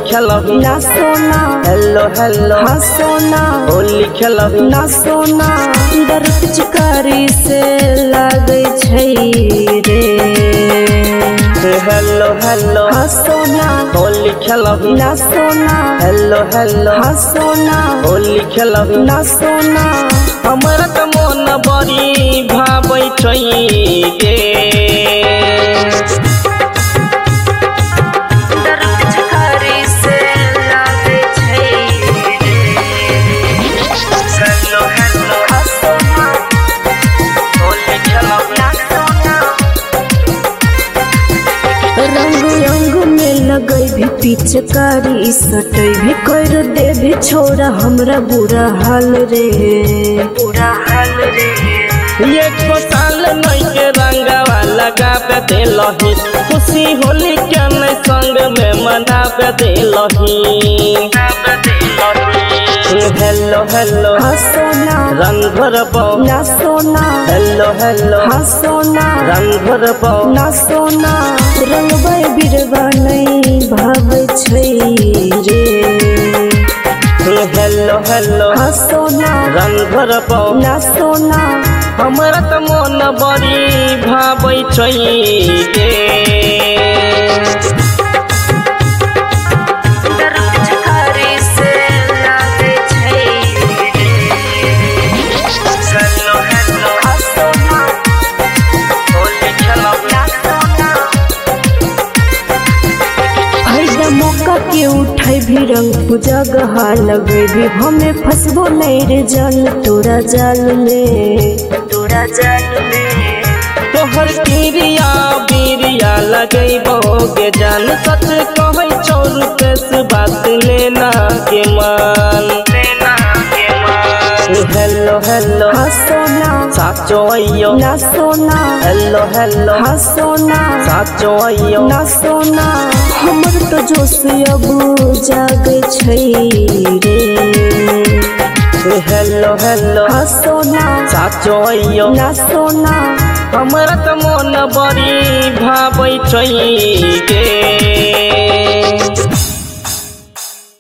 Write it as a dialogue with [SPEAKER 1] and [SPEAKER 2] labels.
[SPEAKER 1] खेलबी
[SPEAKER 2] ना सोना
[SPEAKER 1] hello hello
[SPEAKER 2] हाँ सोना
[SPEAKER 1] होली खेलबी
[SPEAKER 2] ना सोना दर्द चिकारी से लागे छै रे
[SPEAKER 1] हेलो हेलो
[SPEAKER 2] हाँ सोना
[SPEAKER 1] होली खेलबी
[SPEAKER 2] ना सोना
[SPEAKER 1] हेलो हेलो
[SPEAKER 2] हाँ सोना
[SPEAKER 1] होली खेलबी
[SPEAKER 2] ना सोना
[SPEAKER 1] हमरा त मन बड़ी भाबै छै गे
[SPEAKER 2] दर्द चिकारी से लागे छै
[SPEAKER 1] हेलो हेलो
[SPEAKER 2] हाँ सोना
[SPEAKER 1] होली खेलबी
[SPEAKER 2] ना सोना रंग रंग में लगई भी पिचकारी सटई भी कर दे भी छोरा हमरा बुरा हाल रे बुरा हाल रे
[SPEAKER 1] एक साल नहीं के रंगवा लगावे देलही खुशी होली के नहीं संग में मनावे देलही हेलो हेलो
[SPEAKER 2] हाँ सोना
[SPEAKER 1] रंग भरबो
[SPEAKER 2] ना सोना
[SPEAKER 1] हेलो हेलो
[SPEAKER 2] हाँ सोना
[SPEAKER 1] रंग भरबो
[SPEAKER 2] ना सोना रंगबै बिरवा नहीं भावे छै रे
[SPEAKER 1] हेलो हेलो
[SPEAKER 2] हाँ सोना
[SPEAKER 1] रंग भरबो
[SPEAKER 2] ना सोना
[SPEAKER 1] हमरा त मन बड़ी भाबै छै गे
[SPEAKER 2] दर्द चिकारी से लागे छै
[SPEAKER 1] हेलो हेलो
[SPEAKER 2] हाँ सोना
[SPEAKER 1] होली खेलबी
[SPEAKER 2] ना सोना फायदा मौका के उठाई भी रंग पूजा गहा लगे भी हमें फंसबो नहीं रे जान तोरा जाल में तोरा जाल में
[SPEAKER 1] तोहर किरिया बीरिया लगैबोगे जान सच कहै छौ रुपेश बात लेना के मान हेलो हेलो
[SPEAKER 2] हाँ सोना
[SPEAKER 1] साचो अइयो
[SPEAKER 2] ना सोना
[SPEAKER 1] हेलो हेलो
[SPEAKER 2] हाँ सोना
[SPEAKER 1] साचो अइयो
[SPEAKER 2] ना सोना हमर तो जोश अब जागे छै रे
[SPEAKER 1] हेलो हेलो
[SPEAKER 2] हाँ सोना
[SPEAKER 1] साचो अइयो
[SPEAKER 2] ना सोना
[SPEAKER 1] हमरा त मन बड़ी भाबै छै गे